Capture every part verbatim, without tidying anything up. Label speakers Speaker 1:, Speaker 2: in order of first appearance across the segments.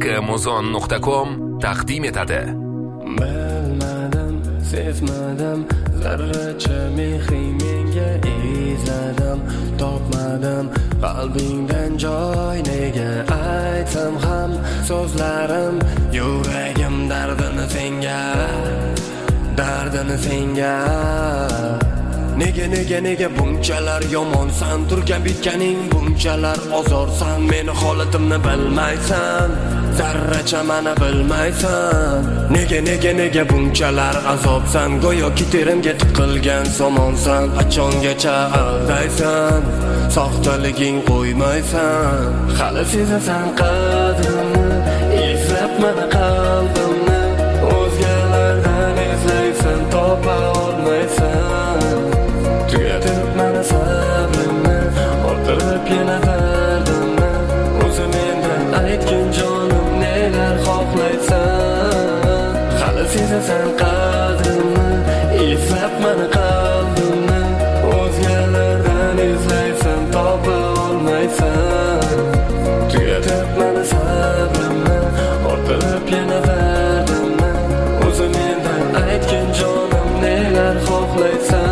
Speaker 1: muzon nuqta com taqdim etadi.
Speaker 2: Bilmadim, sezmadim, zarracha mehring menga izladim, topmadim qalbingdan joy nega aytsam ham so'zlarim yuragim dardini senga, dardini senga. Nega nega nega bunchalar yomonsan, turgan bitganing bunchalar ozorsan, meni holatimni bilmaysan, zarracha meni bilmaysan. Nega nega nega bunchalar azobsan, go'yoki terimga tiqilgan somonsan, qachongacha aldaysan, soxtaliging qo'ymaysan. Hali sezasan qadrimni, izlab meni qalbimni, o'zgalardan izlaysan, topa olmaysan. Tugatib meni sabrimni, orttirib yana dardimni, o'zim mendan aytgin jonim, nelar xohlaysan. Hali sezasan qadrimni, izlab meni qalbimni, o'zgalardan izlaysan, topa olmaysan. Tugatib meni sabrimni, orttirib yana dardimni, o'zim mendan aytgin jonim, nelar xohlaysan.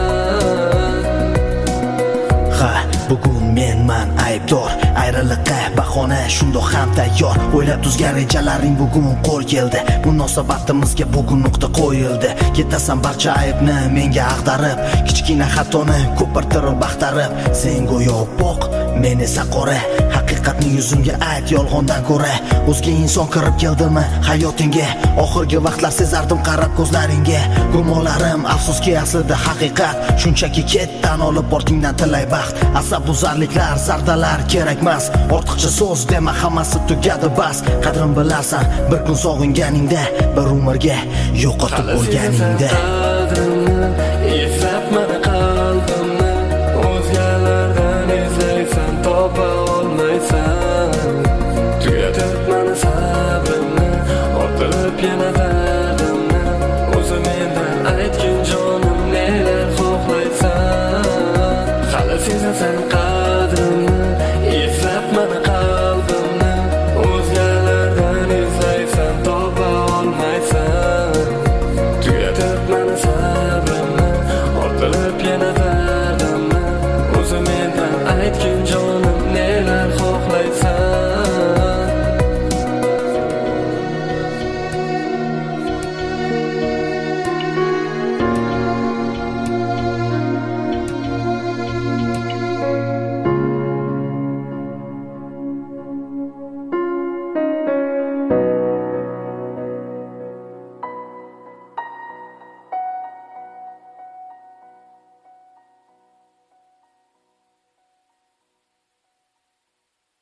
Speaker 3: Bugun menman aybdor, ayriliqqa bahona shundoq ham tayyor. O'ylab tuzgan rejalaring bugun qo'l keldi, munosabatimizga bugun nuqta qo'yildi. Ketasan barcha aybni menga ag'darib, kichkina xatoni ko'pirtirib baxtarib. Sen go'yo boq, men esa qora, haqiqatni yuzimga ayt yolg'ondan ko'ra. O'zga inson kirib keldimi hayotingga, oxirgi vaqtlar sezardim qarab ko'zlaringga. Gumonlarim afsuski aslida haqiqat, shunchaki ketdan olib ortingdan tilay baxt. Asabuzarliklar, zardalar kerakmas, ortiqcha so'z dema, hammasi tugadi bas. Qadrim bilarsan bir kun sog'inganingda, bir umrga yo'qotib bo'lganingda.
Speaker 2: Izlab